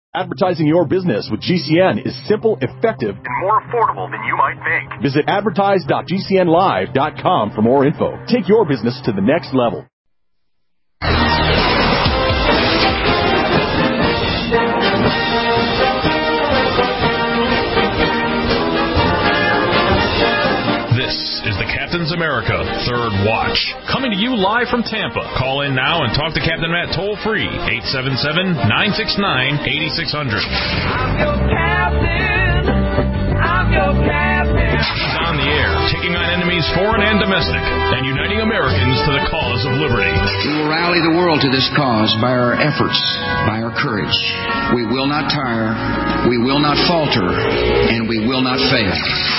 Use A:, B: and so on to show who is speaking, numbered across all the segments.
A: Advertising your business with GCN is simple, effective, and more affordable than you might think. Visit advertise.gcnlive.com for more info. Take your business to the next level.
B: This is the Captain's America Third Watch, coming to you live from Tampa. Call in now and talk to Captain Matt toll-free, 877-969-8600.
C: I'm your captain. I'm your captain.
B: He's on the air, taking on enemies foreign and domestic, and uniting Americans to the cause of liberty.
D: We will rally the world to this cause by our efforts, by our courage. We will not tire, we will not falter, and we will not fail.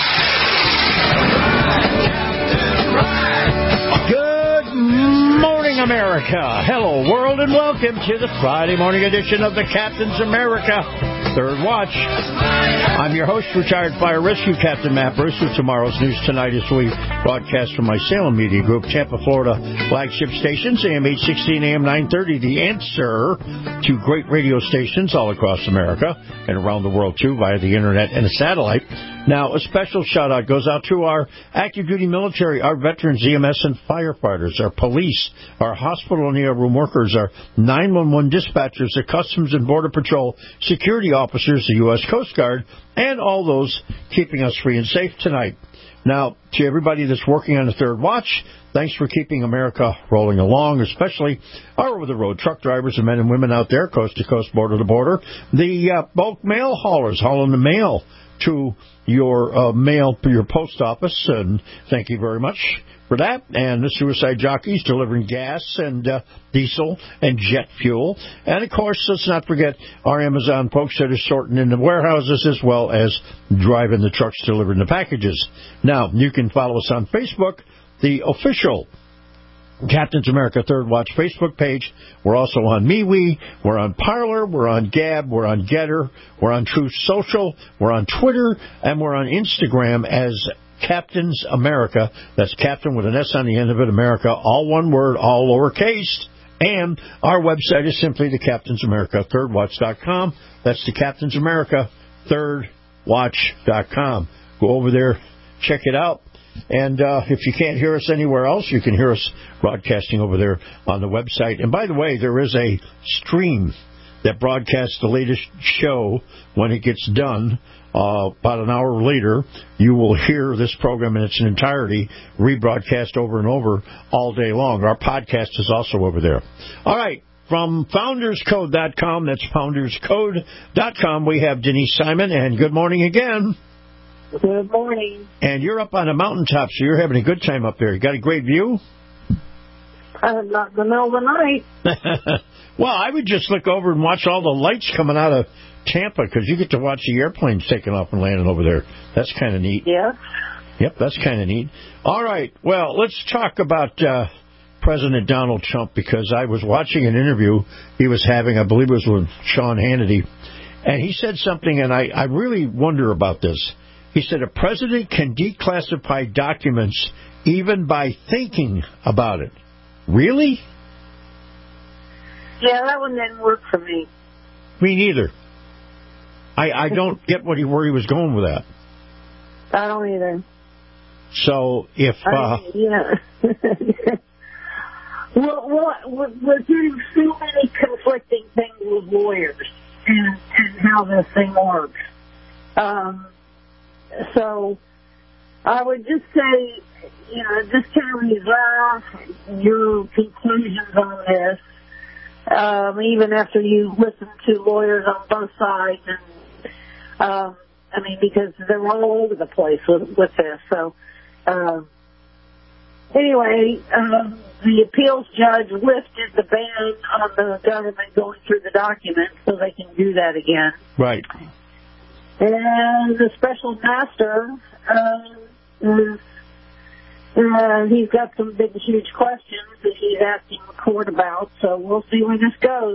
E: Good morning, America. Hello, world, and welcome to the Friday morning edition of the Captain's America Third Watch. I'm your host, retired fire rescue Captain Matt Bruce, with tomorrow's news tonight as we broadcast from my Salem Media Group, Tampa, Florida flagship stations, AM 816, AM 930, the answer to great radio stations all across America and around the world, too, via the internet and a satellite. Now, a special shout-out goes out to our active-duty military, our veterans, EMS and firefighters, our police, our hospital and ER room workers, our 911 dispatchers, the Customs and Border Patrol security officers, the U.S. Coast Guard, and all those keeping us free and safe tonight. Now, to everybody that's working on the Third Watch, thanks for keeping America rolling along, especially our over-the-road truck drivers and men and women out there, coast to coast, border to border, the bulk mail haulers hauling the mail to your mail for your post office, and thank you very much for that. And the suicide jockeys delivering gas and diesel and jet fuel. And, of course, let's not forget our Amazon folks that are sorting in the warehouses as well as driving the trucks delivering the packages. Now, you can follow us on Facebook, the official Captain's America Third Watch Facebook page. We're also on MeWe, we're on Parler, we're on Gab, we're on Getter, we're on Truth Social, we're on Twitter, and we're on Instagram as Captain's America. That's Captain with an S on the end of it, America, all one word, all lowercase. And our website is simply the Captain's America ThirdWatch.com. That's the Captain's America ThirdWatch.com. Go over there, check it out. And if you can't hear us anywhere else, you can hear us broadcasting over there on the website. And by the way, there is a stream that broadcasts the latest show when it gets done. About an hour later, you will hear this program in its entirety rebroadcast over and over all day long. Our podcast is also over there. All right. From FoundersCode.com, that's FoundersCode.com, we have Denise Simon, and good morning again.
F: Good morning.
E: And you're up on a mountaintop, so you're having a good time up there. You got a great view?
F: Not in the middle of the night.
E: Well, I would just look over and watch all the lights coming out of Tampa, because you get to watch the airplanes taking off and landing over there. That's kind of neat.
F: Yeah.
E: Yep, that's kind of neat. All right, well, let's talk about President Donald Trump, because I was watching an interview he was having, I believe it was with Sean Hannity, and he said something, and I really wonder about this. He said a president can declassify documents even by thinking about it. Really?
F: Yeah, that one didn't work for me.
E: Me neither. I don't get where he was going with that.
F: I don't either.
E: So if...
F: yeah. well, we're getting so many conflicting things with lawyers and how this thing works. So I would just say, just kind of reserve your conclusions on this, even after you listen to lawyers on both sides. And because they're all over the place with this. So anyway, the appeals judge lifted the ban on the government going through the documents so they can do that again.
E: Right.
F: And the special master, he's got some big, huge questions that he's asking the court about, so we'll see where this goes.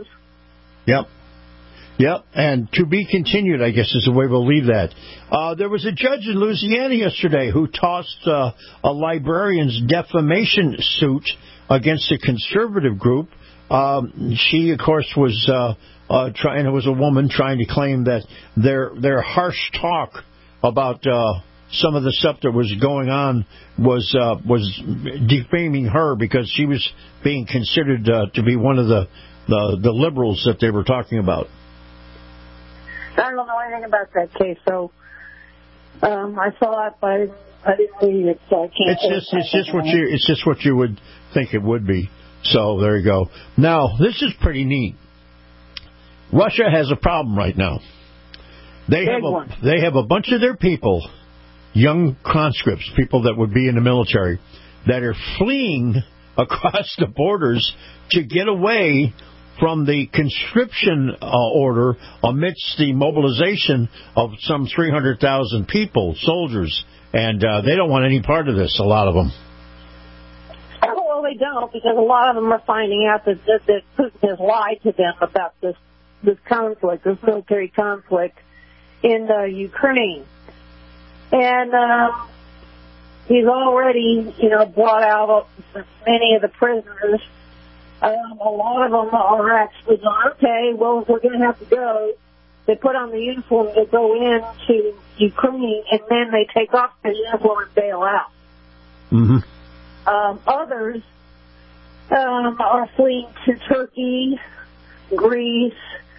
E: Yep, and to be continued, I guess, is the way we'll leave that. There was a judge in Louisiana yesterday who tossed a librarian's defamation suit against a conservative group She, of course, was trying. It was a woman trying to claim that their harsh talk about some of the stuff that was going on was defaming her because she was being considered to be one of the liberals that they were talking about.
F: I don't know anything about that case, so I saw it, but I didn't read it, so I can't.
E: It's just what you would think it would be. So there you go. Now this is pretty neat. Russia has a problem right now. They have a bunch of their people, young conscripts, people that would be in the military, that are fleeing across the borders to get away from the conscription order amidst the mobilization of some 300,000 people, soldiers, and they don't want any part of this, a lot of them.
F: Well, they don't, because a lot of them are finding out that Putin has lied to them about this conflict, this military conflict in Ukraine. And he's already, brought out many of the prisoners. A lot of them are actually going, okay, well, if we're going to have to go, they put on the uniform to go into Ukraine, and then they take off their uniform and bail out.
E: Mm-hmm.
F: Others are fleeing to Turkey, Greece,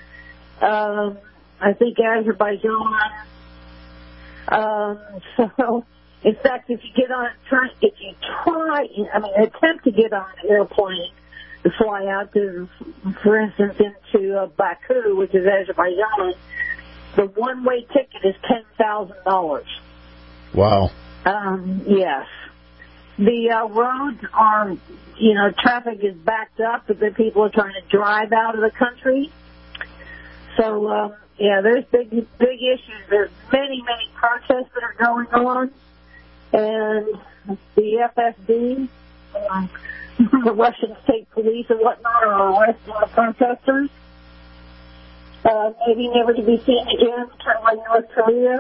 F: I think Azerbaijan. So, in fact, if you attempt to get on an airplane to fly out to, for instance, into Baku, which is Azerbaijan, the one-way ticket is $10,000.
E: Wow.
F: Yes. The roads are, traffic is backed up, but then people are trying to drive out of the country. So, there's big issues. There's many protests that are going on, and the FSB, the Russian state police and whatnot, are arresting the protesters. Maybe never to be seen again, kind of like North Korea.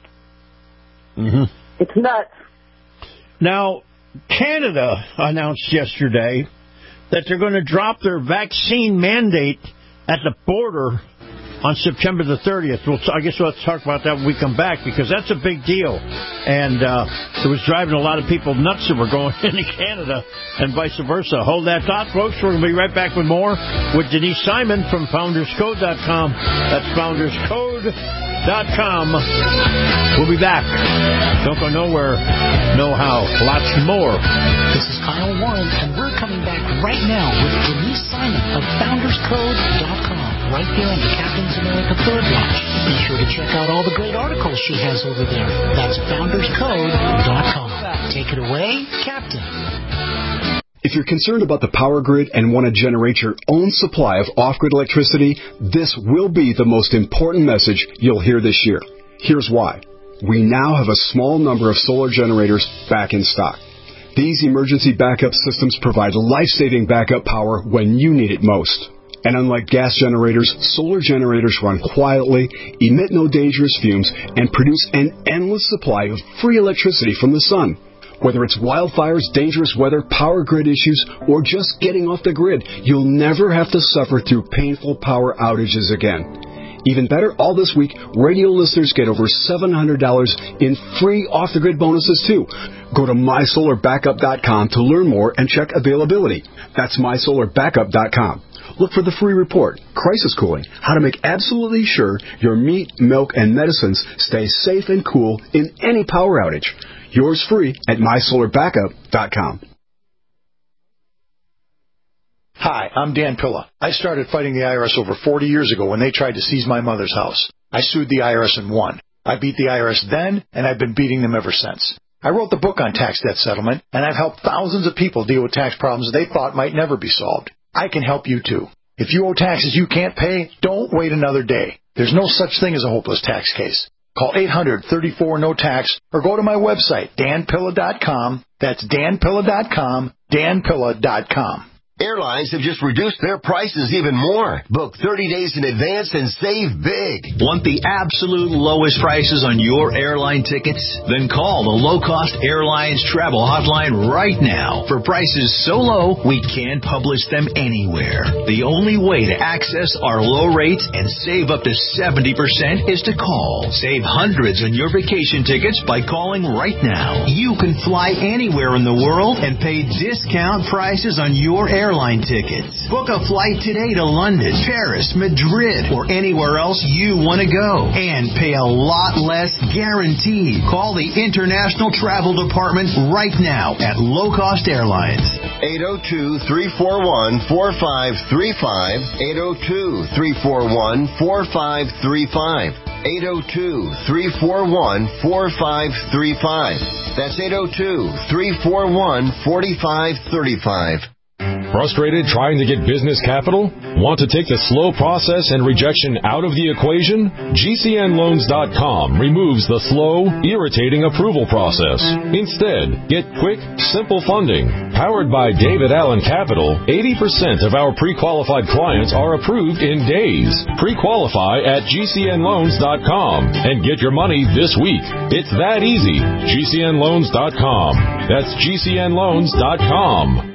E: Mm-hmm.
F: It's nuts.
E: Now, Canada announced yesterday that they're going to drop their vaccine mandate at the border on September the 30th. I guess we'll have to talk about that when we come back, because that's a big deal. And it was driving a lot of people nuts that were going into Canada and vice versa. Hold that thought, folks. We're going to be right back with more with Denise Simon from FoundersCode.com. That's FoundersCode.com. We'll be back. Don't go nowhere. Know how. Lots more.
G: This is Kyle Warren, and we're coming back right now with Denise Simon of FoundersCode.com. Right there on the Captain's America Third Watch. Be sure to check out all the great articles she has over there. That's FoundersCode.com. Take it away, Captain.
H: If you're concerned about the power grid and want to generate your own supply of off-grid electricity, this will be the most important message you'll hear this year. Here's why. We now have a small number of solar generators back in stock. These emergency backup systems provide life-saving backup power when you need it most. And unlike gas generators, solar generators run quietly, emit no dangerous fumes, and produce an endless supply of free electricity from the sun. Whether it's wildfires, dangerous weather, power grid issues, or just getting off the grid, you'll never have to suffer through painful power outages again. Even better, all this week, radio listeners get over $700 in free off-the-grid bonuses, too. Go to MySolarBackup.com to learn more and check availability. That's MySolarBackup.com. Look for the free report, Crisis Cooling, how to make absolutely sure your meat, milk, and medicines stay safe and cool in any power outage. Yours free at MySolarBackup.com.
I: Hi, I'm Dan Pilla. I started fighting the IRS over 40 years ago when they tried to seize my mother's house. I sued the IRS and won. I beat the IRS then, and I've been beating them ever since. I wrote the book on tax debt settlement, and I've helped thousands of people deal with tax problems they thought might never be solved. I can help you, too. If you owe taxes you can't pay, don't wait another day. There's no such thing as a hopeless tax case. Call 800-34-NO-TAX or go to my website, danpilla.com. That's danpilla.com, danpilla.com.
J: Airlines have just reduced their prices even more. Book 30 days in advance and save big.
K: Want the absolute lowest prices on your airline tickets? Then call the Low Cost Airlines Travel Hotline right now for prices so low we can't publish them anywhere. The only way to access our low rates and save up to 70% is to call. Save hundreds on your vacation tickets by calling right now. You can fly anywhere in the world and pay discount prices on your airline tickets. Book a flight today to London, Paris, Madrid, or anywhere else you want to go and pay a lot less guaranteed. Call the International Travel Department right now at Low Cost Airlines.
J: 802-341-4535. 802-341-4535. 802-341-4535. That's 802-341-4535.
L: Frustrated trying to get business capital? Want to take the slow process and rejection out of the equation? GCNLoans.com removes the slow, irritating approval process. Instead, get quick, simple funding. Powered by David Allen Capital, 80% of our pre-qualified clients are approved in days. Pre-qualify at GCNLoans.com and get your money this week. It's that easy. GCNLoans.com. That's GCNLoans.com.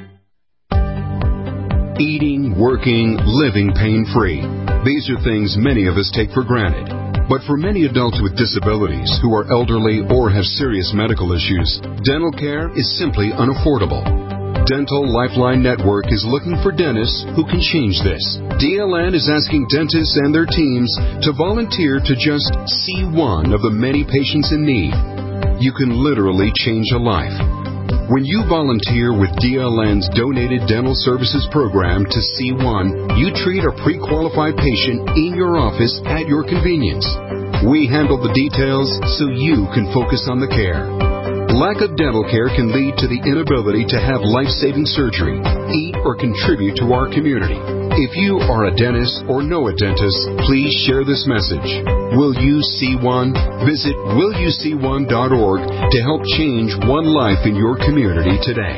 H: Eating, working, living pain-free. These are things many of us take for granted. But for many adults with disabilities who are elderly or have serious medical issues, dental care is simply unaffordable. Dental Lifeline Network is looking for dentists who can change this. DLN is asking dentists and their teams to volunteer to just see one of the many patients in need. You can literally change a life. When you volunteer with DLN's Donated Dental Services Program to C1, you treat a pre-qualified patient in your office at your convenience. We handle the details so you can focus on the care. Lack of dental care can lead to the inability to have life-saving surgery, eat, or contribute to our community. If you are a dentist or know a dentist, please share this message. Will You See One? Visit willyouseeone.org to help change one life in your community today.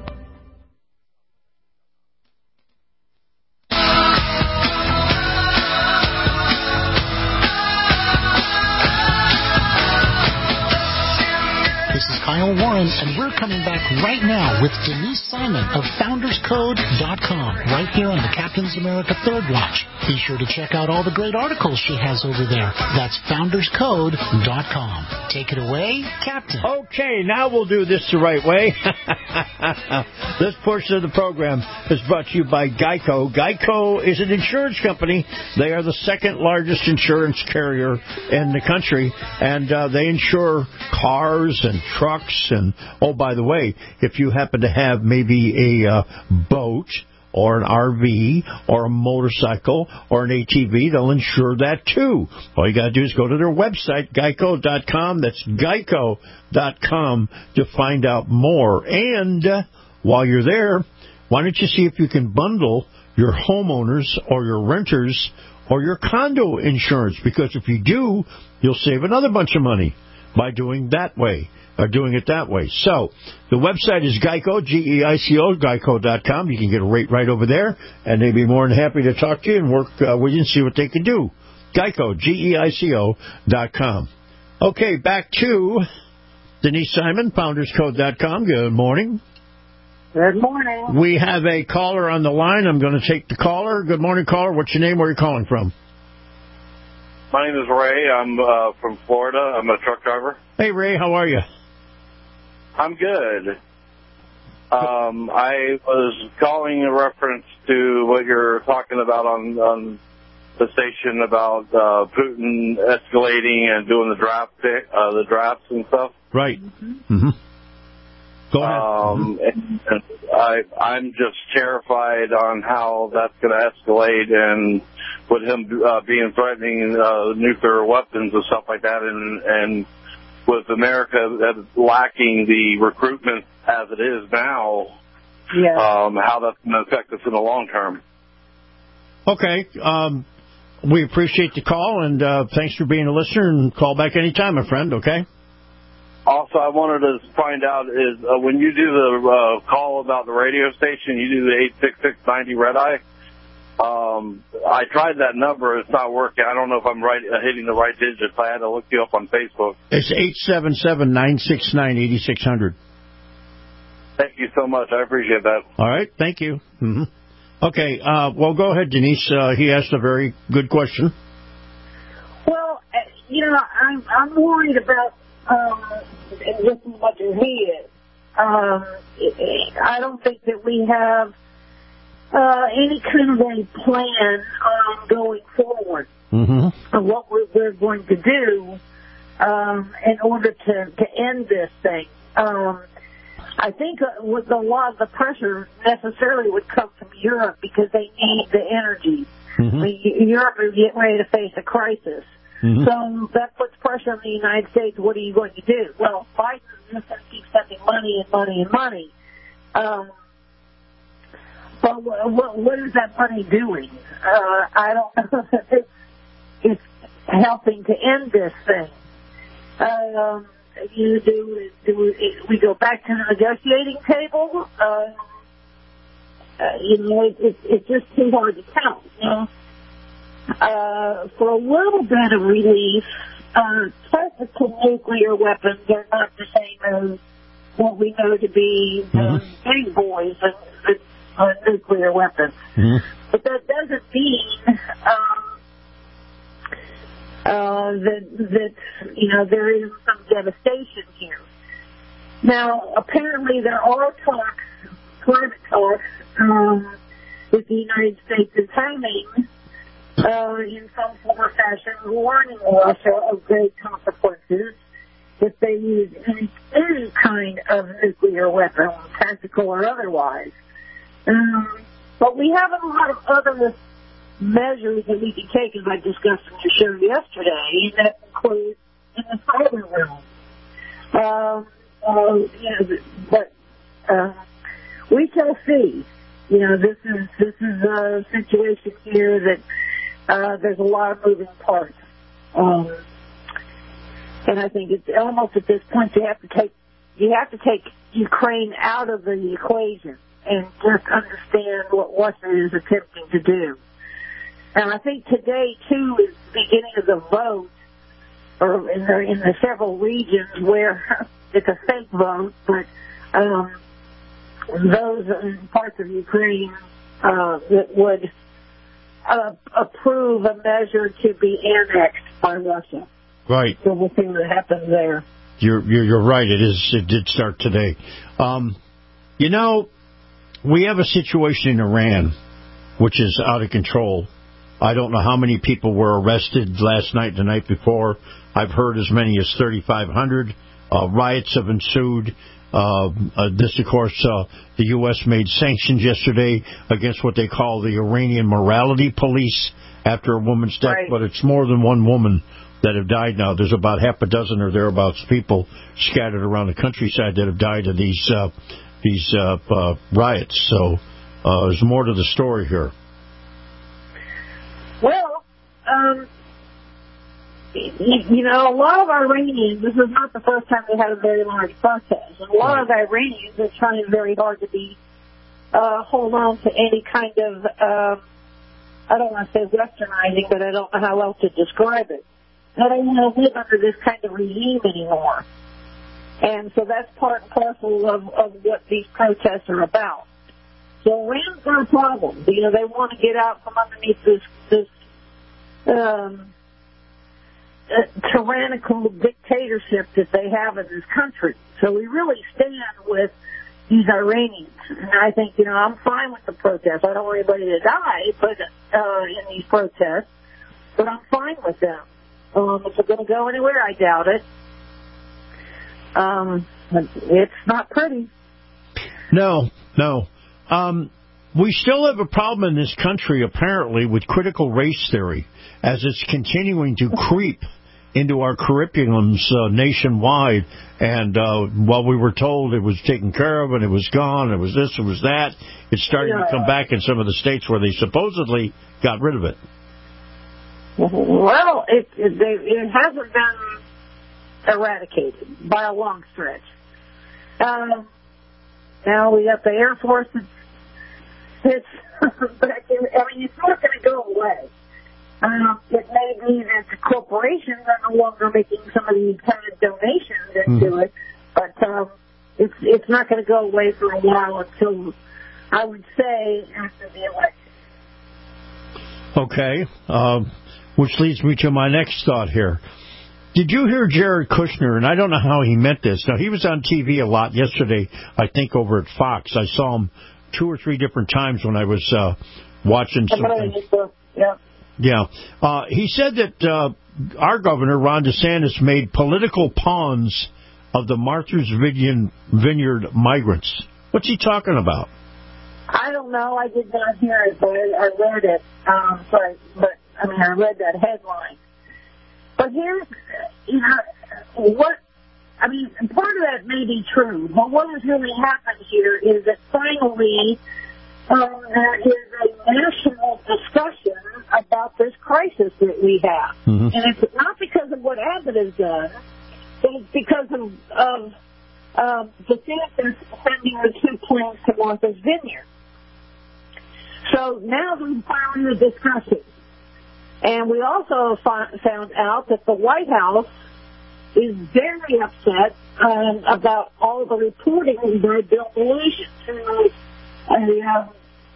G: Kyle Warren, and we're coming back right now with Denise Simon of FoundersCode.com right here on the Captain's America Third Watch. Be sure to check out all the great articles she has over there. That's FoundersCode.com. Take it away, Captain.
E: Okay, now we'll do this the right way. This portion of the program is brought to you by Geico. Geico is an insurance company. They are the second largest insurance carrier in the country, and they insure cars and trucks. And, oh, by the way, if you happen to have maybe a boat or an RV or a motorcycle or an ATV, they'll insure that too. All you got to do is go to their website, geico.com. That's geico.com to find out more. And while you're there, why don't you see if you can bundle your homeowners or your renters or your condo insurance? Because if you do, you'll save another bunch of money by doing that way. Or doing it that way. So, the website is Geico, Geico, Geico.com. You can get a rate right over there, and they'd be more than happy to talk to you and work with you and see what they can do. Geico, Geico.com. Okay, back to Denise Simon, FoundersCode.com. Good morning.
F: Good morning.
E: We have a caller on the line. I'm going to take the caller. Good morning, caller. What's your name? Where are you calling from?
M: My name is Ray. I'm from Florida. I'm a truck driver.
E: Hey, Ray. How are you?
M: I'm good. I was calling in reference to what you're talking about on the station about Putin escalating and doing the drafts and stuff.
E: Right. Mm-hmm. Go ahead.
M: And I'm just terrified on how that's going to escalate, and with him being threatening nuclear weapons and stuff like that, and with America lacking the recruitment as it is now, how that's going to affect us in the long term.
E: Okay. We appreciate the call, and thanks for being a listener, and call back anytime, my friend, okay?
M: Also, I wanted to find out is when you do the call about the radio station, you do the 866-90 Red Eye. I tried that number. It's not working. I don't know if I'm hitting the right digits. I had to look you up on Facebook.
E: It's 877-969-8600.
M: Thank you so much. I appreciate that.
E: All right. Thank you. Mm-hmm. Okay. Well, go ahead, Denise. He asked a very good question.
F: Well, I'm worried about just as much as he is. I don't think that we have any kind of a plan going forward of what we're going to do in order to end this thing. I think with a lot of the pressure necessarily would come from Europe because they need the energy. Europe is getting ready to face a crisis. So that puts pressure on the United States. What are you going to do? Well, Biden is just going to keep spending money and money and money. But what is that money doing? I don't know if it's helping to end this thing. We go back to the negotiating table? It's just too hard to tell. For a little bit of relief, tactical nuclear weapons are not the same as what we know to be the big boys and nuclear weapons. But that doesn't mean that there is some devastation here. Now, apparently there are private talks that the United States is having in some form or fashion, warning Russia of great consequences if they use any kind of nuclear weapon, tactical or otherwise. But we have a lot of other measures that we can take, as I discussed in the show yesterday, and that includes in the cyber realm. But we shall see. This is a situation here that there's a lot of moving parts, and I think it's almost at this point you have to take Ukraine out of the equation and just understand what Russia is attempting to do. And I think today, too, is the beginning of the vote, or in the several regions where it's a fake vote, but those parts of Ukraine that would approve a measure to be annexed by Russia.
E: Right.
F: So we'll see what happens there.
E: You're right. It did start today. We have a situation in Iran which is out of control. I don't know how many people were arrested last night, the night before. I've heard as many as 3,500. Riots have ensued. This, of course, the U.S. made sanctions yesterday against what they call the Iranian morality police after a woman's death, but it's more than one woman that have died now. There's about half a dozen or thereabouts people scattered around the countryside that have died of these riots. So there's more to the story here.
F: Well, a lot of Iranians, this is not the first time they had a very large protest, and a lot of Iranians are trying very hard to hold on to any kind of, I don't want to say westernizing, but I don't know how else to describe it. They don't want to live under this kind of regime anymore. And so that's part and parcel of what these protests are about. So Iran's got a problem. They want to get out from underneath this tyrannical dictatorship that they have in this country. So we really stand with these Iranians. And I think, I'm fine with the protests. I don't want anybody to die in these protests, but I'm fine with them. If they're going to go anywhere, I doubt it. It's not pretty.
E: No. We still have a problem in this country, apparently, with critical race theory, as it's continuing to creep into our curriculums nationwide. And while we were told it was taken care of and it was gone, it was this, it was that, it's starting to come back in some of the states where they supposedly got rid of it.
F: Well, it hasn't been eradicated by a long stretch. Now we got the Air Force. It's back in, I mean, it's not going to go away. It may be that the corporations are no longer making some of these kind of donations into it, but it's not going to go away for a while until, I would say, after the election.
E: Okay, which leads me to my next thought here. Did you hear Jared Kushner? And I don't know how he meant this. Now, he was on TV a lot yesterday, I think, over at Fox. I saw him 2 or 3 different times when I was watching something. Yeah. He said that our governor, Ron DeSantis, made political pawns of the Martha's Vineyard migrants. What's he talking about?
F: I don't know. I did not hear it, but I read it. I read that headline. But here's, part of that may be true, but what has really happened here is that finally there is a national discussion about this crisis that we have. And it's not because of what Abbott has done, but it's because of DeSantis sending the 2 planes to Martha's Vineyard. So now we're finally discussing. And we also found out that the White House is very upset about all the reporting by Bill Malusian, who a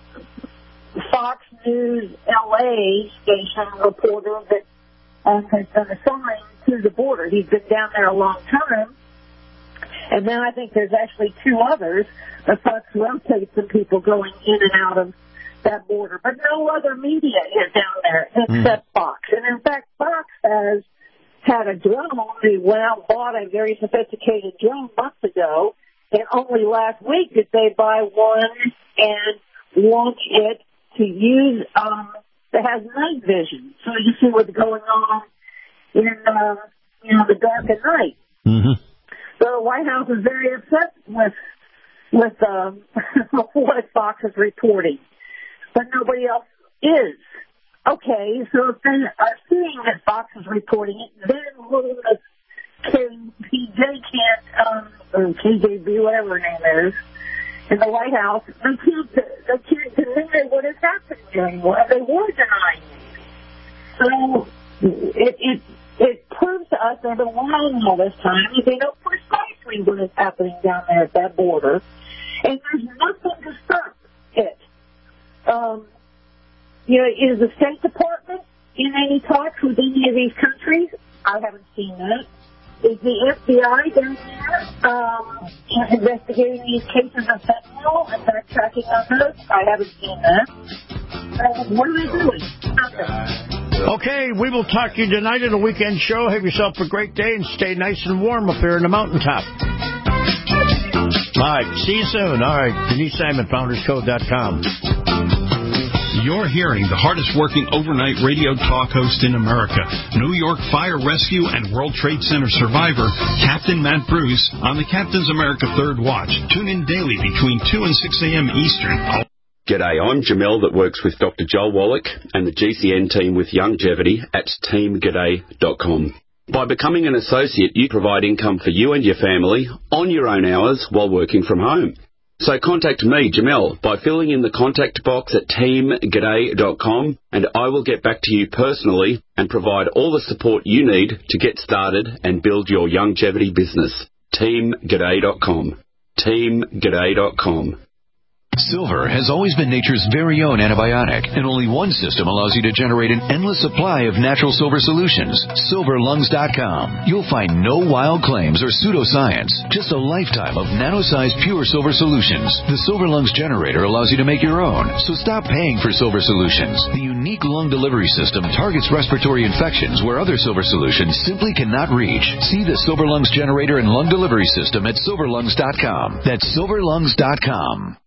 F: Fox News LA station reporter that has been assigned to the border. He's been down there a long time. And then I think there's actually 2 others. The Fox rotates some people going in and out of that border, but no other media is down there except Fox. And in fact, Fox has had a drone. They went out and bought a very sophisticated drone months ago, and only last week did they buy one and launch it to use that has night vision, so you see what's going on in the dark at night. So the White House is very upset with what Fox is reporting. But nobody else is. Okay, so if they are seeing that Fox is reporting it, then PJ can't, or KJB, whatever her name is, in the White House, they can't deny what is happening anymore. They were denying it. So it proves to us they've been lying all this time. They know precisely what is happening down there at that border, and there's nothing to stop it. Is the State Department in any talks with any of these countries? I haven't seen that. Is the FBI down there investigating these cases of fentanyl and backtracking on those? I haven't seen that. What are they doing? Nothing.
E: Okay, we will talk to you tonight at a weekend show. Have yourself a great day and stay nice and warm up here in the mountaintop. All right, see you soon. All right, Denise Simon, FoundersCode.com.
N: You're hearing the hardest-working overnight radio talk host in America, New York Fire Rescue and World Trade Center survivor, Captain Matt Bruce, on the Captain's America Third Watch. Tune in daily between 2 and 6 a.m. Eastern.
O: G'day, I'm Jamel that works with Dr. Joel Wallach and the GCN team with Longevity at teamg'day.com. By becoming an associate, you provide income for you and your family on your own hours while working from home. So contact me, Jamel, by filling in the contact box at teamg'day.com, and I will get back to you personally and provide all the support you need to get started and build your longevity business. teamg'day.com. teamg'day.com.
K: Silver has always been nature's very own antibiotic, and only one system allows you to generate an endless supply of natural silver solutions. SilverLungs.com. You'll find no wild claims or pseudoscience, just a lifetime of nano-sized pure silver solutions. The Silver Lungs generator allows you to make your own, so stop paying for silver solutions. The unique lung delivery system targets respiratory infections where other silver solutions simply cannot reach. See the Silver Lungs generator and lung delivery system at SilverLungs.com. That's SilverLungs.com.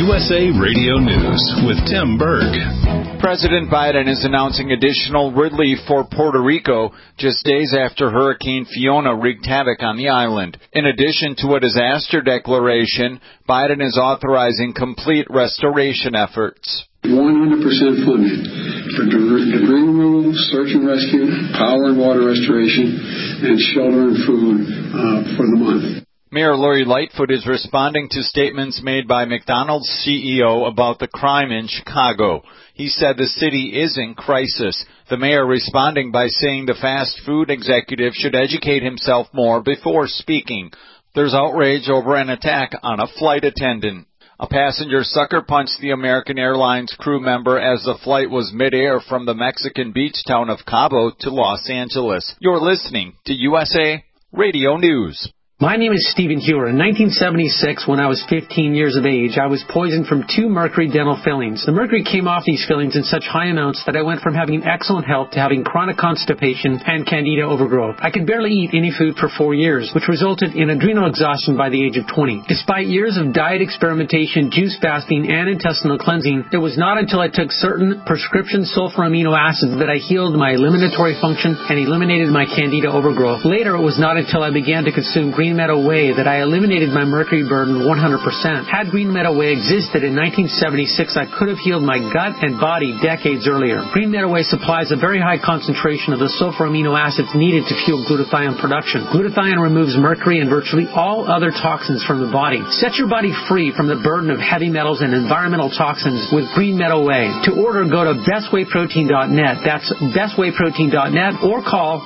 N: USA Radio News with Tim Berg.
P: President Biden is announcing additional relief for Puerto Rico just days after Hurricane Fiona wreaked havoc on the island. In addition to a disaster declaration, Biden is authorizing complete restoration efforts.
Q: 100% funded for debris removal, search and rescue, power and water restoration, and shelter and food for the month.
P: Mayor Lori Lightfoot is responding to statements made by McDonald's CEO about the crime in Chicago. He said the city is in crisis. The mayor responding by saying the fast food executive should educate himself more before speaking. There's outrage over an attack on a flight attendant. A passenger sucker punched the American Airlines crew member as the flight was midair from the Mexican beach town of Cabo to Los Angeles. You're listening to USA Radio News.
R: My name is Stephen Hewer. In 1976, when I was 15 years of age, I was poisoned from 2 mercury dental fillings. The mercury came off these fillings in such high amounts that I went from having excellent health to having chronic constipation and candida overgrowth. I could barely eat any food for 4 years, which resulted in adrenal exhaustion by the age of 20. Despite years of diet experimentation, juice fasting, and intestinal cleansing, it was not until I took certain prescription sulfur amino acids that I healed my eliminatory function and eliminated my candida overgrowth. Later, it was not until I began to consume Green Meadow Whey that I eliminated my mercury burden 100%. Had Green Meadow Whey existed in 1976, I could have healed my gut and body decades earlier. Green Meadow Whey supplies a very high concentration of the sulfur amino acids needed to fuel glutathione production. Glutathione removes mercury and virtually all other toxins from the body. Set your body free from the burden of heavy metals and environmental toxins with Green Meadow Whey. To order, go to bestwayprotein.net. That's bestwayprotein.net or call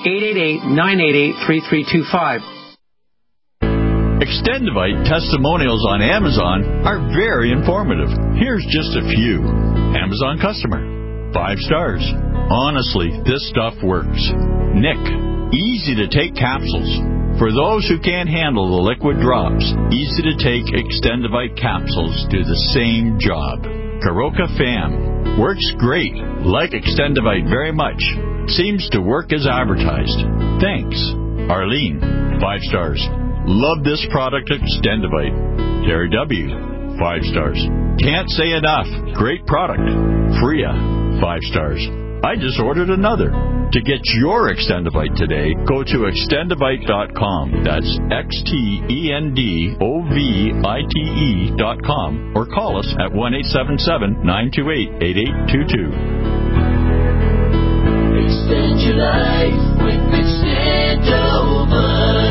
R: 888-988-3325.
S: Extendivite testimonials on Amazon are very informative. Here's just a few. Amazon customer. 5 stars. Honestly, this stuff works. Nick. Easy to take capsules. For those who can't handle the liquid drops, easy to take Extendivite capsules do the same job. Karoka Fam. Works great. Like Extendivite very much. Seems to work as advertised. Thanks. Arlene. 5 stars. Love this product, Extendivite. Terry W. 5 stars. Can't say enough. Great product. Freya. 5 stars. I just ordered another. To get your Extendivite today, go to extendivite.com. That's XTENDOVITE.com or call us at 1-877-928-8822.
C: Extend your life with Extendivite.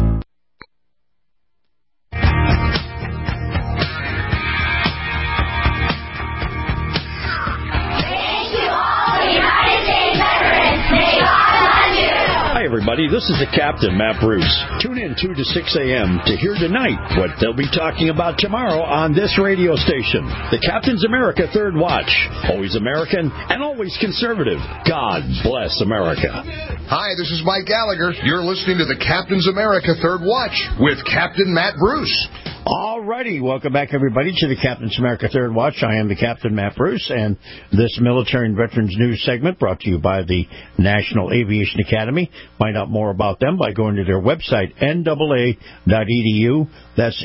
E: Everybody, this is the Captain, Matt Bruce. Tune in 2 to 6 a.m. to hear tonight what they'll be talking about tomorrow on this radio station. The Captain's America Third Watch. Always American and always conservative. God bless America.
T: Hi, this is Mike Gallagher. You're listening to the Captain's America Third Watch with Captain Matt Bruce.
E: All righty. Welcome back, everybody, to the Captain's America Third Watch. I am the Captain, Matt Bruce, and this military and veterans news segment brought to you by the National Aviation Academy. Find out more about them by going to their website, NAA.edu. That's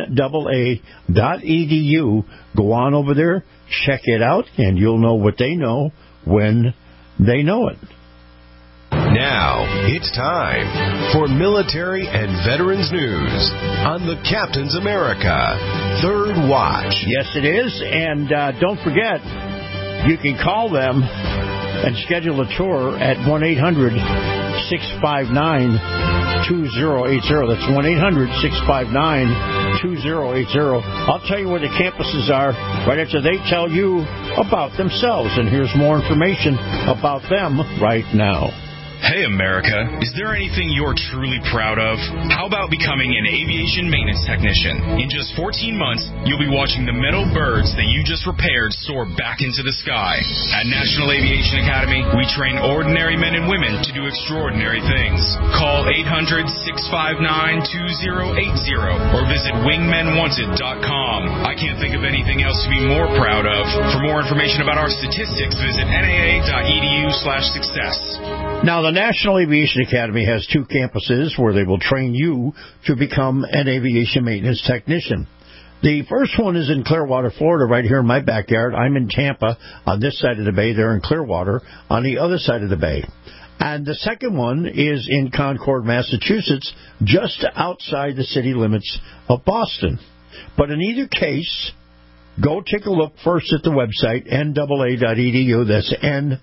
E: NAA.edu. Go on over there, check it out, and you'll know what they know when they know it.
U: Now, it's time for military and veterans news on the Captain's America Third Watch.
E: Yes, it is. And don't forget, you can call them and schedule a tour at 1-800-659-2080. That's 1-800-659-2080. I'll tell you where the campuses are right after they tell you about themselves. And here's more information about them right now.
V: Hey, America, is there anything you're truly proud of? How about becoming an aviation maintenance technician? In just 14 months, you'll be watching the metal birds that you just repaired soar back into the sky. At National Aviation Academy, we train ordinary men and women to do extraordinary things. Call 800-659-2080 or visit wingmenwanted.com. I can't think of anything else to be more proud of. For more information about our statistics, visit naa.edu/success.
E: Now, the National Aviation Academy has 2 campuses where they will train you to become an aviation maintenance technician. The first one is in Clearwater, Florida, right here in my backyard. I'm in Tampa on this side of the bay. They're in Clearwater on the other side of the bay. And the second one is in Concord, Massachusetts, just outside the city limits of Boston. But in either case, go take a look first at the website, NAA.edu. That's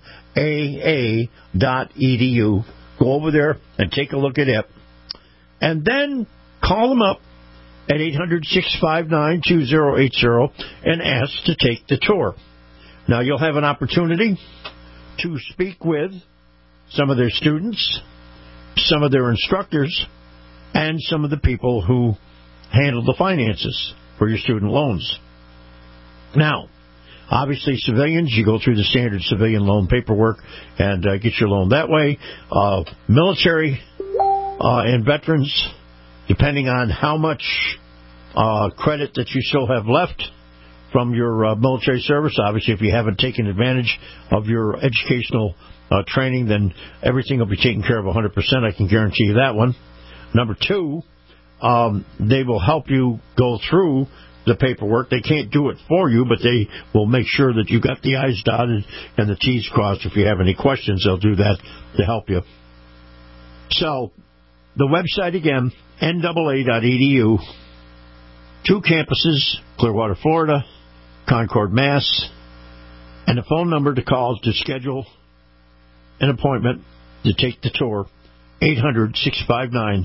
E: NAA.edu. Go over there and take a look at it. And then call them up at 800-659-2080 and ask to take the tour. Now, you'll have an opportunity to speak with some of their students, some of their instructors, and some of the people who handle the finances for your student loans. Now, obviously, civilians, you go through the standard civilian loan paperwork and get your loan that way. Military and veterans, depending on how much credit that you still have left from your military service. Obviously, if you haven't taken advantage of your educational training, then everything will be taken care of 100%. I can guarantee you that one. Number two, they will help you go through the paperwork. They can't do it for you, but they will make sure that you got the I's dotted and the T's crossed. If you have any questions, they'll do that to help you. So, the website again, NAA.edu. 2 campuses, Clearwater, Florida, Concord, Mass. And the phone number to call to schedule an appointment to take the tour, 800-659-2080,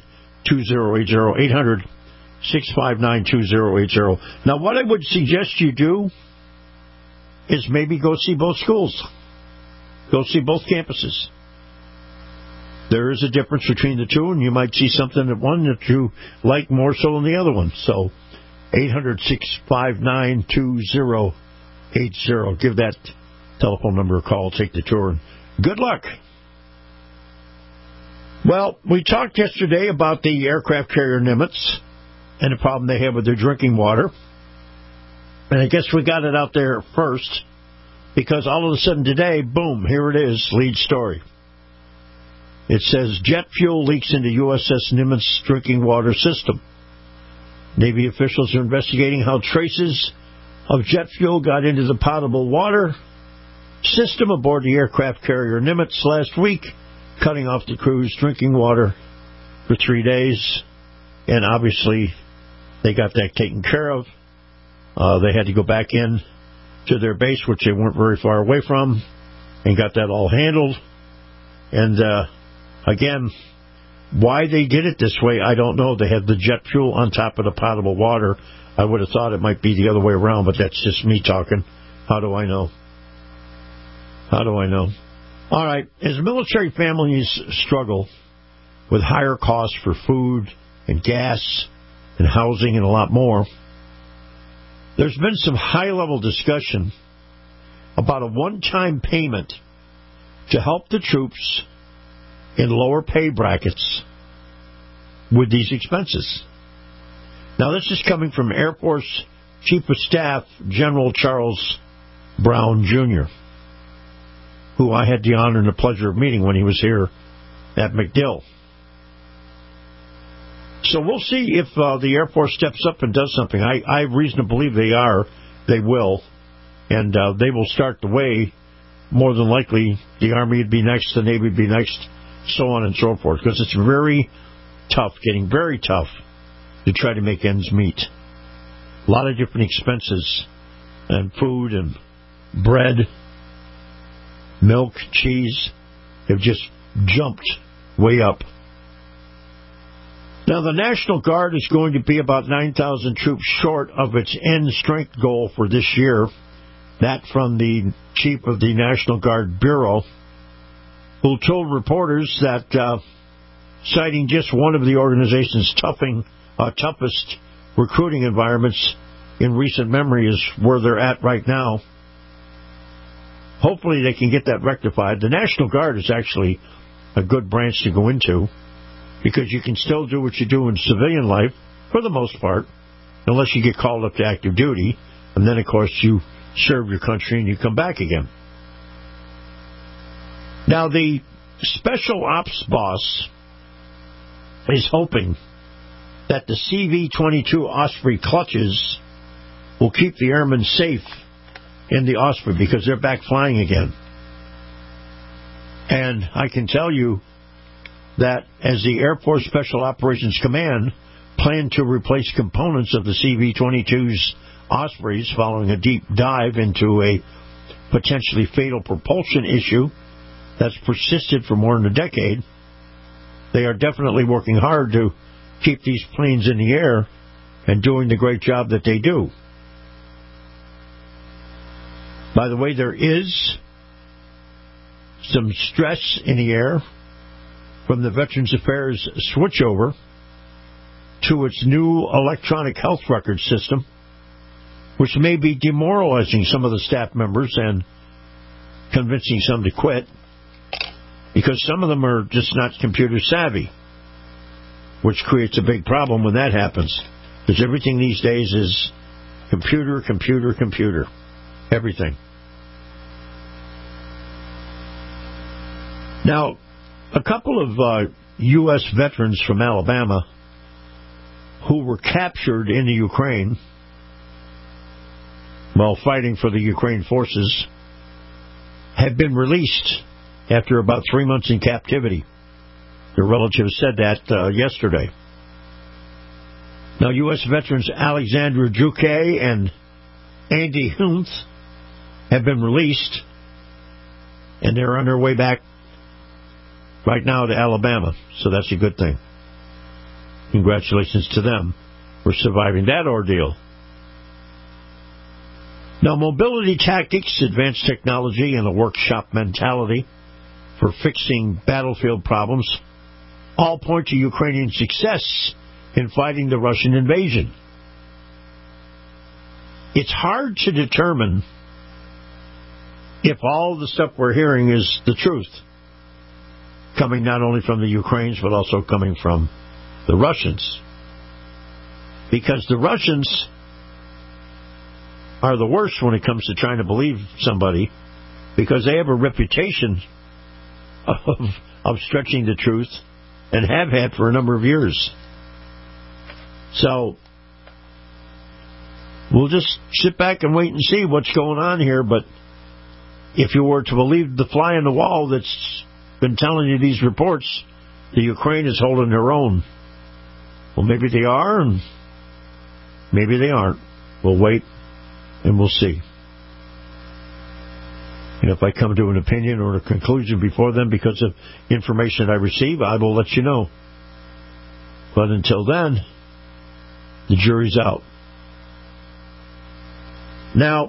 E: 800-659-2080. Now, what I would suggest you do is maybe go see both schools. Go see both campuses. There is a difference between the two, and you might see something at one that you like more so than the other one. So, 800-659-2080. Give that telephone number a call. Take the tour. And good luck. Well, we talked yesterday about the aircraft carrier Nimitz and the problem they have with their drinking water. And I guess we got it out there first because all of a sudden today, boom, here it is, lead story. It says jet fuel leaks into USS Nimitz drinking water system. Navy officials are investigating how traces of jet fuel got into the potable water system aboard the aircraft carrier Nimitz last week, cutting off the crew's drinking water for 3 days. And obviously, they got that taken care of. They had to go back in to their base, which they weren't very far away from, and got that all handled. And again, why they did it this way, I don't know. They had the jet fuel on top of the potable water. I would have thought it might be the other way around, but that's just me talking. How do I know? How do I know? All right, as military families struggle with higher costs for food and gas and housing and a lot more, there's been some high-level discussion about a one-time payment to help the troops in lower pay brackets with these expenses. Now, this is coming from Air Force Chief of Staff General Charles Brown, Jr., who I had the honor and the pleasure of meeting when he was here at MacDill. So we'll see if the Air Force steps up and does something. I have reason to believe they will, and they will start the way. More than likely, the Army would be next, the Navy would be next, so on and so forth, because it's very tough, getting very tough to try to make ends meet. A lot of different expenses, and food and bread, milk, cheese, have just jumped way up. Now, the National Guard is going to be about 9,000 troops short of its end strength goal for this year. That from the chief of the National Guard Bureau, who told reporters that, citing just one of the organization's toughest recruiting environments in recent memory is where they're at right now. Hopefully they can get that rectified. The National Guard is actually a good branch to go into because you can still do what you do in civilian life, for the most part, unless you get called up to active duty. And then, of course, you serve your country and you come back again. Now, the Special Ops boss is hoping that the CV-22 Osprey clutches will keep the airmen safe in the Osprey because they're back flying again. And I can tell you that as the Air Force Special Operations Command planned to replace components of the CV-22's Ospreys following a deep dive into a potentially fatal propulsion issue that's persisted for more than a decade, they are definitely working hard to keep these planes in the air and doing the great job that they do. By the way, there is some stress in the air from the Veterans Affairs switchover to its new electronic health record system, which may be demoralizing some of the staff members and convincing some to quit, because some of them are just not computer savvy, which creates a big problem when that happens, because everything these days is computer, everything. Now, a couple of U.S. veterans from Alabama who were captured in the Ukraine while fighting for the Ukraine forces have been released after about 3 months in captivity. Their relatives said that yesterday. Now, U.S. veterans Alexandra Juke and Andy Hunt have been released, and they're on their way back right now to Alabama, so that's a good thing. Congratulations to them for surviving that ordeal. Now, mobility tactics, advanced technology, and a workshop mentality for fixing battlefield problems all point to Ukrainian success in fighting the Russian invasion. It's hard to determine if all the stuff we're hearing is the truth, coming not only from the Ukrainians but also coming from the Russians. Because the Russians are the worst when it comes to trying to believe somebody, because they have a reputation of stretching the truth and have had for a number of years. So we'll just sit back and wait and see what's going on here. But if you were to believe the fly on the wall that's been telling you these reports, the Ukraine is holding their own. Well, maybe they are, and maybe they aren't. We'll wait and we'll see. And if I come to an opinion or a conclusion before then because of information I receive, I will let you know. But until then, the jury's out. Now,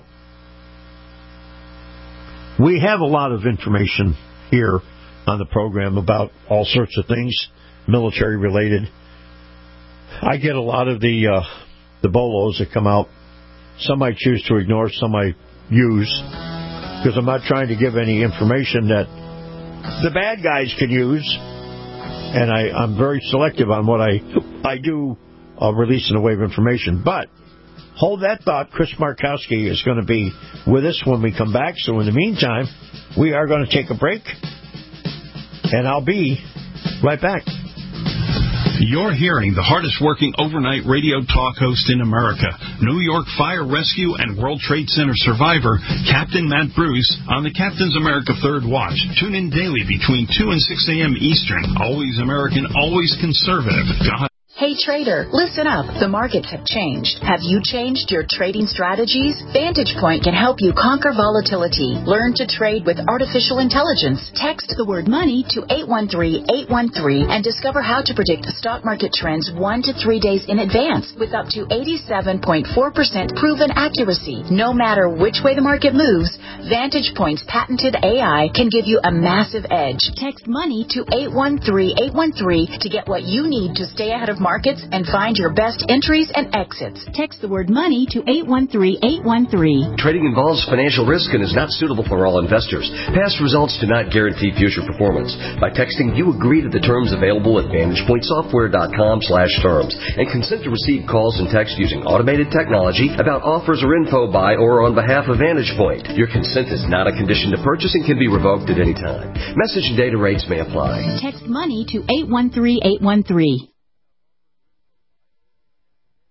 E: we have a lot of information here on the program about all sorts of things, military related. I get a lot of the bolos that come out. Some I choose to ignore, some I use, because I'm not trying to give any information that the bad guys could use. And I'm very selective on what I do release in the way of information. But hold that thought. Chris Markowski is going to be with us when we come back. So in the meantime, we are going to take a break, and I'll be right back.
N: You're hearing the hardest working overnight radio talk host in America, New York Fire Rescue and World Trade Center survivor, Captain Matt Bruce, on the Captain's America Third Watch. Tune in daily between 2 and 6 a.m. Eastern. Always American, always conservative.
A: Hey trader, listen up. The markets have changed. Have you changed your trading strategies? Vantage Point can help you conquer volatility. Learn to trade with artificial intelligence. Text the word money to 813-813 and discover how to predict stock market trends 1 to 3 days in advance with up to 87.4% proven accuracy. No matter which way the market moves, Vantage Point's patented AI can give you a massive edge. Text money to 813-813 to get what you need to stay ahead of markets and find your best entries and exits. Text the word money to 813-813.
B: Trading involves financial risk and is not suitable for all investors. Past results do not guarantee future performance. By texting, you agree to the terms available at VantagePointSoftware.com/terms and consent to receive calls and text using automated technology about offers or info by or on behalf of Vantage Point. Your consent is not a condition to purchase and can be revoked at any time. Message and data rates may apply.
A: Text money to 813-813.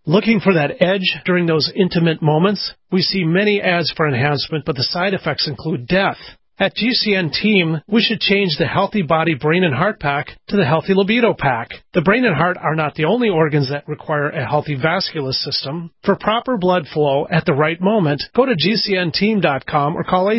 D: Looking for that edge during those intimate moments? We see many ads for enhancement, but the side effects include death. At GCN Team, we should change the Healthy Body, Brain, and Heart Pack to the Healthy Libido Pack. The brain and heart are not the only organs that require a healthy vascular system. For proper blood flow at the right moment, go to GCNteam.com or call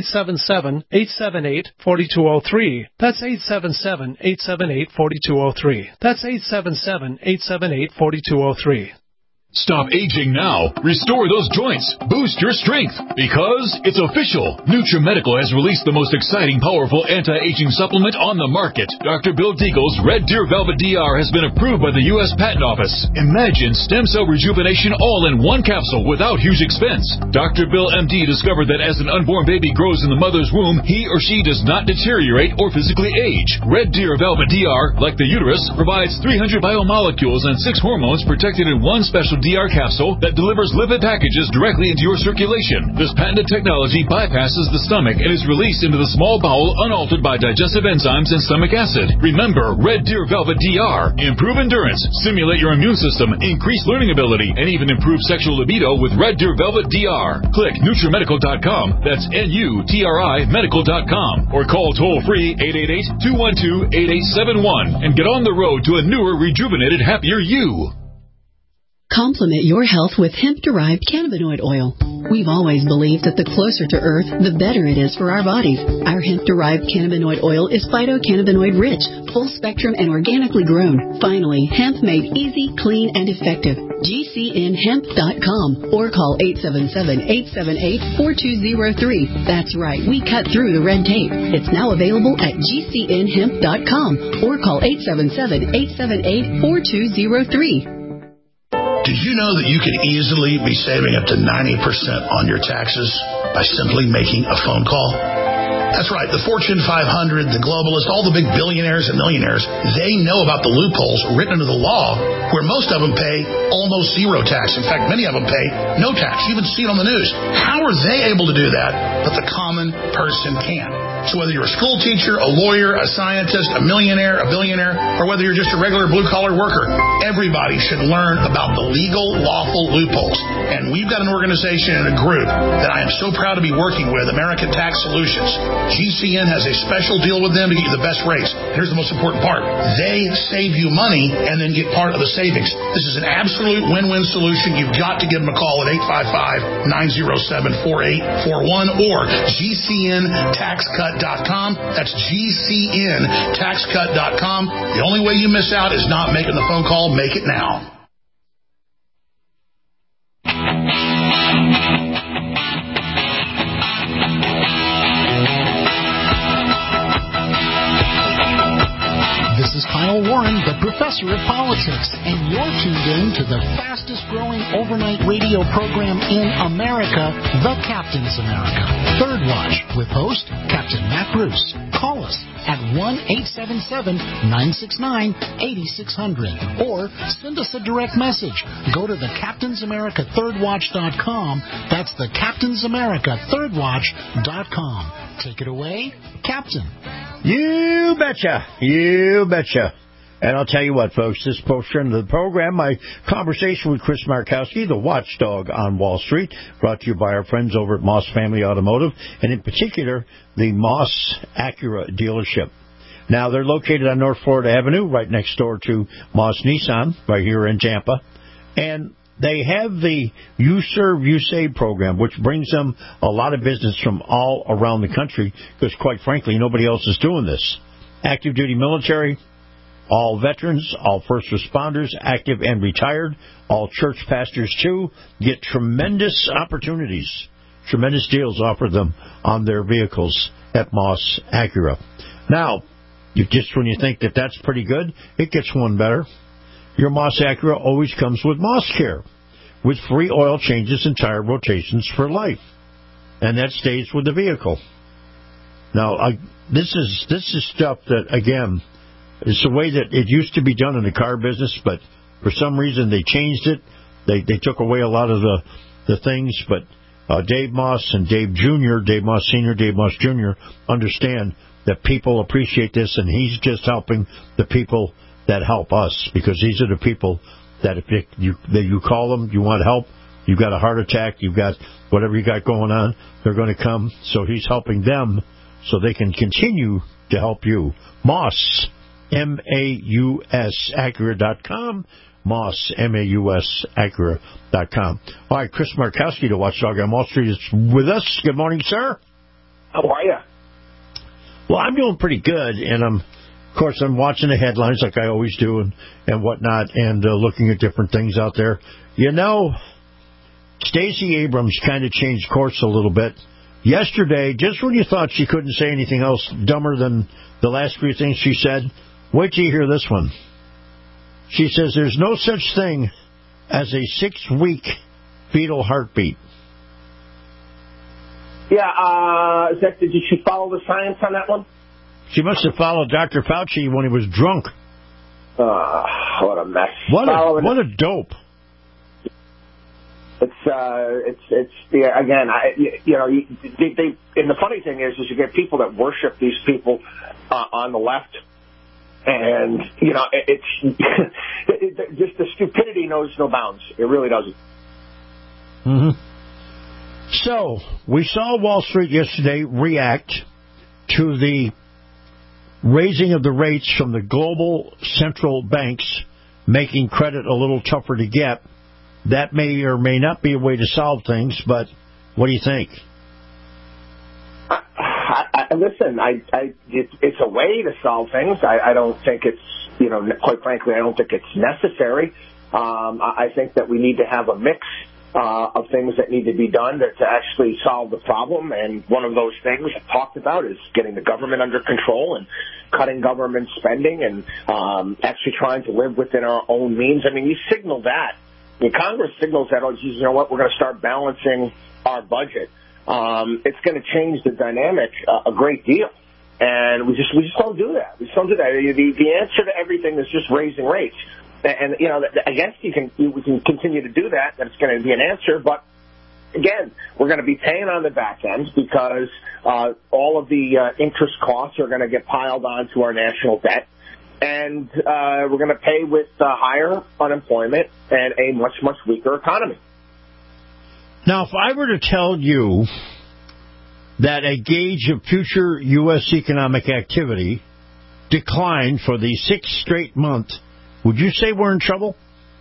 D: 877-878-4203. That's 877-878-4203. That's 877-878-4203.
L: Stop aging now. Restore those joints. Boost your strength. Because it's official. NutriMedical has released the most exciting, powerful anti-aging supplement on the market. Dr. Bill Deagle's Red Deer Velvet DR has been approved by the U.S. Patent Office. Imagine stem cell rejuvenation all in one capsule without huge expense. Dr. Bill MD discovered that as an unborn baby grows in the mother's womb, he or she does not deteriorate or physically age. Red Deer Velvet DR, like the uterus, provides 300 biomolecules and 6 hormones protected in one special DR capsule that delivers lipid packages directly into your circulation. This patented technology bypasses the stomach and is released into the small bowel unaltered by digestive enzymes and stomach acid. Remember, Red Deer Velvet DR. Improve endurance, stimulate your immune system, increase learning ability, and even improve sexual libido with Red Deer Velvet DR. Click NutriMedical.com. That's NUTRI Medical.com. Or call toll-free 888-212-8871 and get on the road to a newer, rejuvenated, happier you.
I: Complement your health with hemp-derived cannabinoid oil. We've always believed that the closer to Earth, the better it is for our bodies. Our hemp-derived cannabinoid oil is phytocannabinoid-rich, full-spectrum, and organically grown. Finally, hemp made easy, clean, and effective. GCNhemp.com or call 877-878-4203. That's right, we cut through the red tape. It's now available at GCNhemp.com or call 877-878-4203.
W: Did you know that you could easily be saving up to 90% on your taxes by simply making a phone call? That's right. The Fortune 500, the globalists, all the big billionaires and millionaires, they know about the loopholes written into the law where most of them pay almost zero tax. In fact, many of them pay no tax. You even see it on the news. How are they able to do that, but the common person can't? So whether you're a school teacher, a lawyer, a scientist, a millionaire, a billionaire, or whether you're just a regular blue-collar worker, everybody should learn about the legal, lawful loopholes. And we've got an organization and a group that I am so proud to be working with, American Tax Solutions. GCN has a special deal with them to get you the best rates. Here's the most important part. They save you money and then get part of the savings. This is an absolute win-win solution. You've got to give them a call at 855-907-4841 or GCNTaxCut.com. That's GCNTaxCut.com. The only way you miss out is not making the phone call. Make it now.
G: This is Kyle Warren, the professor of politics, and you're tuned in to the fastest-growing overnight radio program in America, The Captain's America. Third Watch, with host Captain Matt Bruce. Call us at 1-877-969-8600 or send us a direct message. Go to the Captain's America ThirdWatch.com. That's the Captain's America ThirdWatch.com. Take it away, Captain.
E: You betcha. You betcha. And I'll tell you what, folks, this portion of the program, my conversation with Chris Markowski, the watchdog on Wall Street, brought to you by our friends over at Moss Family Automotive, and in particular, the Moss Acura dealership. Now, they're located on North Florida Avenue, right next door to Moss Nissan, right here in Tampa. And they have the You Serve, You Save program, which brings them a lot of business from all around the country, because, quite frankly, nobody else is doing this. Active duty military, all veterans, all first responders, active and retired, all church pastors, too, get tremendous opportunities, tremendous deals offered them on their vehicles at Moss Acura. Now, just when you think that that's pretty good, it gets one better. Your Moss Acura always comes with Moss Care, with free oil changes and tire rotations for life. And that stays with the vehicle. Now, this is stuff that, again, is the way that it used to be done in the car business, but for some reason they changed it. They took away a lot of the things, but Dave Moss and Dave Jr., Dave Moss Sr., Dave Moss Jr. understand that people appreciate this, and he's just helping the people that help us, because these are the people that if you call them, you want help, you've got a heart attack, you've got whatever you got going on, they're going to come. So he's helping them so they can continue to help you. Moss, M-A-U-S, Acura.com. Moss, M-A-U-S, Acura.com. All right, Chris Markowski, the Watchdog on Wall Street, is with us. Good morning, sir.
H: How are you?
E: Well, I'm doing pretty good, and of course, I'm watching the headlines like I always do and whatnot, and looking at different things out there. You know, Stacey Abrams kind of changed course a little bit. Yesterday, just when you thought she couldn't say anything else dumber than the last few things she said, wait till you hear this one. She says there's no such thing as a 6-week fetal heartbeat.
H: Yeah, did she follow the science on that one?
E: She must have followed Dr. Fauci when he was drunk.
H: What a mess.
E: What a dope.
H: It's again, and the funny thing is you get people that worship these people on the left, and it's just the stupidity knows no bounds. It really doesn't.
E: Mm-hmm. So we saw Wall Street yesterday react to the raising of the rates from the global central banks, making credit a little tougher to get. That may or may not be a way to solve things, but what do you think?
H: Listen, it's a way to solve things. I don't think it's, quite frankly, I don't think it's necessary. I think that we need to have a mix of things that need to be done to actually solve the problem. And one of those things I talked about is getting the government under control and cutting government spending and actually trying to live within our own means. I mean, you signal that. I mean, Congress signals that, you know what, we're going to start balancing our budget. It's going to change the dynamic a great deal. And we just don't do that. We just don't do that. The answer to everything is just raising rates. And, I guess we can continue to do that. That's going to be an answer. But, again, we're going to be paying on the back end because all of the interest costs are going to get piled onto our national debt. And we're going to pay with higher unemployment and a much, much weaker economy.
E: Now, if I were to tell you that a gauge of future U.S. economic activity declined for the 6th straight month, would you say we're in trouble?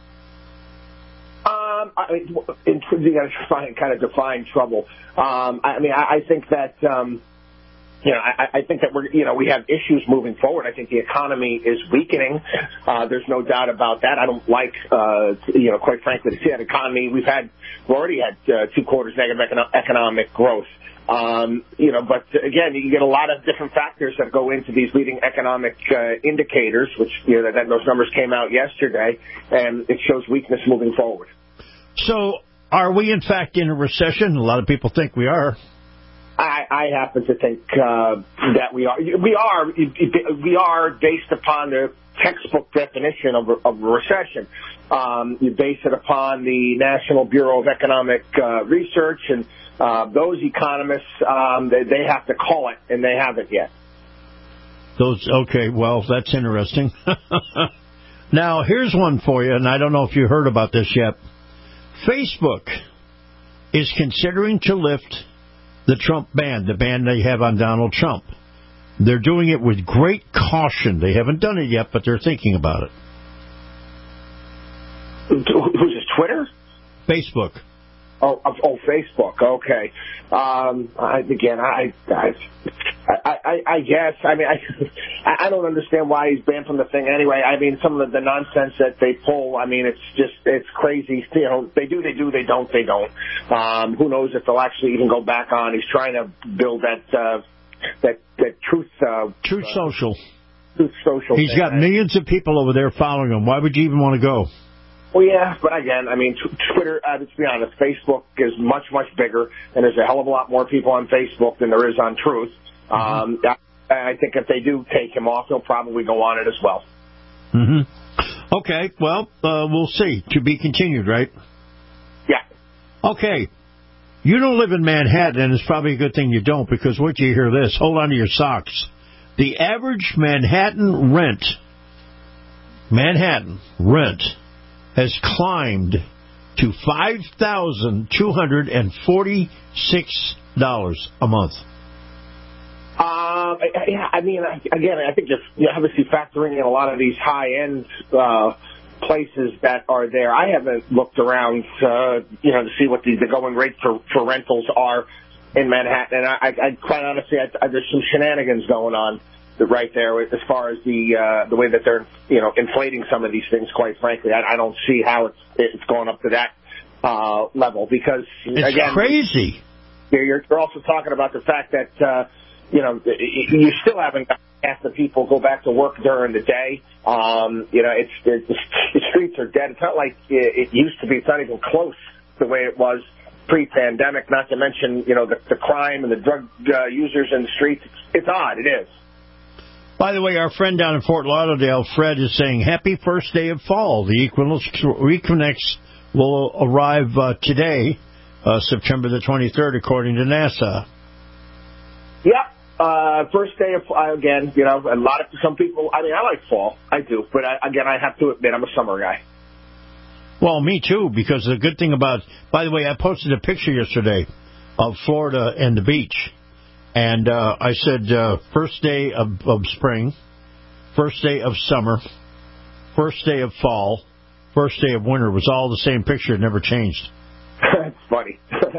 H: You got to kind of define trouble. I think that, I think that we have issues moving forward. I think the economy is weakening. There's no doubt about that. I don't like, quite frankly, to see that economy. We've already had 2 quarters negative economic growth. But again, you get a lot of different factors that go into these leading economic indicators, which, that those numbers came out yesterday, and it shows weakness moving forward. So are we, in fact, in a recession? A lot of people think we are. I happen to think that we are. We are based upon the textbook definition of a recession. You base it upon the National Bureau of Economic Research, and those economists, they have to call it, and they haven't yet. Okay, well, that's interesting. Now, here's one for you, and I don't know if you heard about this yet. Facebook is considering to lift the Trump ban, the ban they have on Donald Trump. They're doing it with great caution. They haven't done it yet, but they're thinking about it. Who's this, Twitter? Facebook. Oh, Facebook. Okay. I guess. I don't understand why he's banned from the thing anyway. Some of the nonsense that they pull, it's crazy. They do, they don't. Who knows if they'll actually even go back on. He's trying to build that Truth Social. Truth Social. He's got millions of people over there following him. Why would you even want to go? Well, yeah, but again, Twitter, let's be honest, Facebook is much, much bigger, and there's a hell of a lot more people on Facebook than there is on Truth. Mm-hmm. I think if they do take him off, he'll probably go on it as well. Mm-hmm. Okay, well, we'll see. To be continued, right? Yeah. Okay. You don't live in Manhattan, and it's probably a good thing you don't, because wait till you hear this. Hold on to your socks. The average Manhattan rent
E: has climbed to $5,246 a month.
H: Yeah, I mean, again, I think you're obviously factoring in a lot of these high-end places that are there. I haven't looked around, to see what the going rate for rentals are in Manhattan, and I quite honestly, there's some shenanigans going on right there as far as the way that they're inflating some of these things. Quite frankly, I don't see how it's going up to that level, because
E: it's crazy.
H: You're also talking about the fact that you still haven't got half the people go back to work during the day. The streets are dead. It's not like it used to be. It's not even close the way it was pre-pandemic. Not to mention the crime and the drug users in the streets. It's odd. It is.
E: By the way, our friend down in Fort Lauderdale, Fred, is saying, happy first day of fall. The Equinox will arrive today, September the 23rd, according to NASA.
H: Yep. First day of, again, some people, I like fall. I do. But I have to admit, I'm a summer guy.
E: Well, me too, because the good thing about, by the way, I posted a picture yesterday of Florida and the beach. And I said, first day of spring, first day of summer, first day of fall, first day of winter. It was all the same picture. It never changed.
H: That's funny.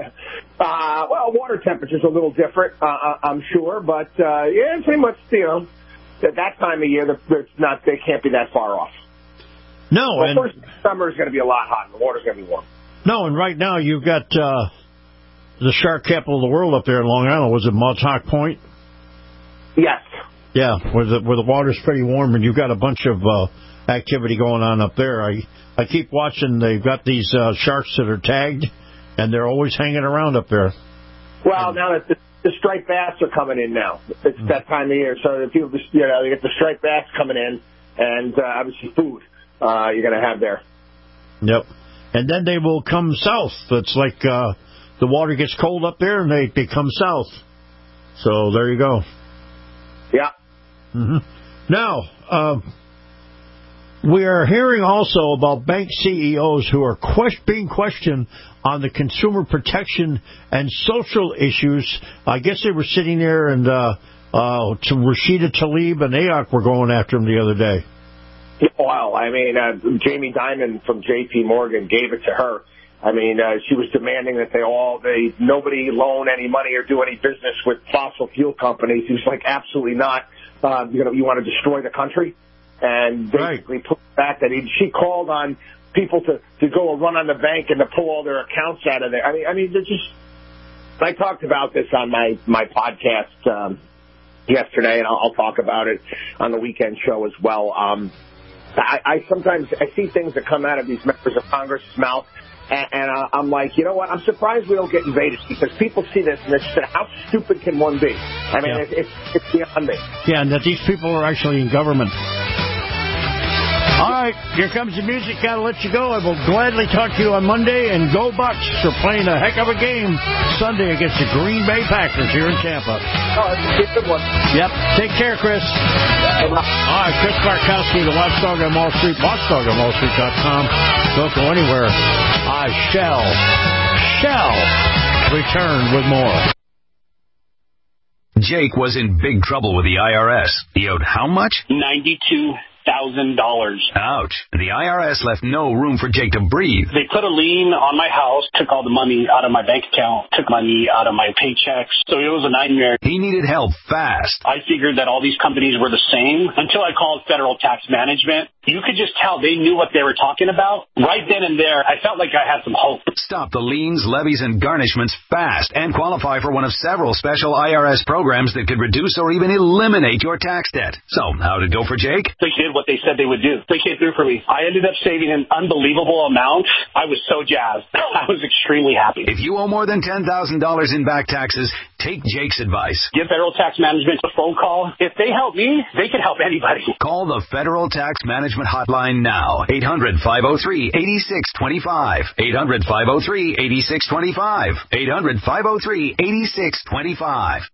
H: Well, water temperature's a little different, I'm sure. But, yeah, pretty much, that time of year, they can't be that far off.
E: No.
H: Well, first summer is going to be a lot hot, and the water's going to be warm.
E: No, and right now you've got the shark capital of the world up there in Long Island. Was it Montauk Point?
H: Yes.
E: Yeah, where the water's pretty warm, and you've got a bunch of activity going on up there. I keep watching. They've got these sharks that are tagged, and they're always hanging around up there.
H: Well, now that the striped bass are coming in now. It's that time of year, so people, they get the striped bass coming in, and obviously food you're going to have there.
E: Yep. And then they will come south. It's like the water gets cold up there, and they come south. So there you go.
H: Yeah.
E: Mm-hmm. Now, we are hearing also about bank CEOs who are being questioned on the consumer protection and social issues. I guess they were sitting there, and Rashida Tlaib and AOC were going after him the other day.
H: Well, I mean, Jamie Dimon from J.P. Morgan gave it to her. I mean, she was demanding that nobody loan any money or do any business with fossil fuel companies. He was like, absolutely not. You want to destroy the country? And basically put back that she called on people to go and run on the bank and to pull all their accounts out of there. I mean, they're just. I talked about this on my podcast yesterday, and I'll talk about it on the weekend show as well. I sometimes see things that come out of these members of Congress' mouth, and I'm like, you know what? I'm surprised we don't get invaded, because people see this and they say, how stupid can one be? I mean, it's beyond me.
E: Yeah, and that these people are actually in government. All right, here comes the music. Got to let you go. I will gladly talk to you on Monday. And go Bucks for playing a heck of a game Sunday against the Green Bay Packers here in Tampa.
H: Oh, that's a good one.
E: Yep. Take care, Chris. All right, Chris Barkowski, the Watchdog on Wall Street, watchdogonwallstreet.com. Don't go anywhere. I shall return with more.
K: Jake was in big trouble with the IRS. He owed how much?
F: $92,000.
K: Ouch. The IRS left no room for Jake to breathe.
F: They put a lien on my house, took all the money out of my bank account, took money out of my paychecks. So it was a nightmare.
K: He needed help fast.
F: I figured that all these companies were the same until I called Federal Tax Management. You could just tell they knew what they were talking about. Right then and there, I felt like I had some hope.
K: Stop the liens, levies, and garnishments fast and qualify for one of several special IRS programs that could reduce or even eliminate your tax debt. So, how'd it go for Jake?
F: They did what they said they would do. They came through for me. I ended up saving an unbelievable amount. I was so jazzed. I was extremely happy.
K: If you owe more than $10,000 in back taxes, take Jake's advice.
F: Give Federal Tax Management a phone call. If they help me, they can help anybody.
K: Call the Federal Tax Management Hotline now. 800-503-8625. 800-503-8625. 800-503-8625.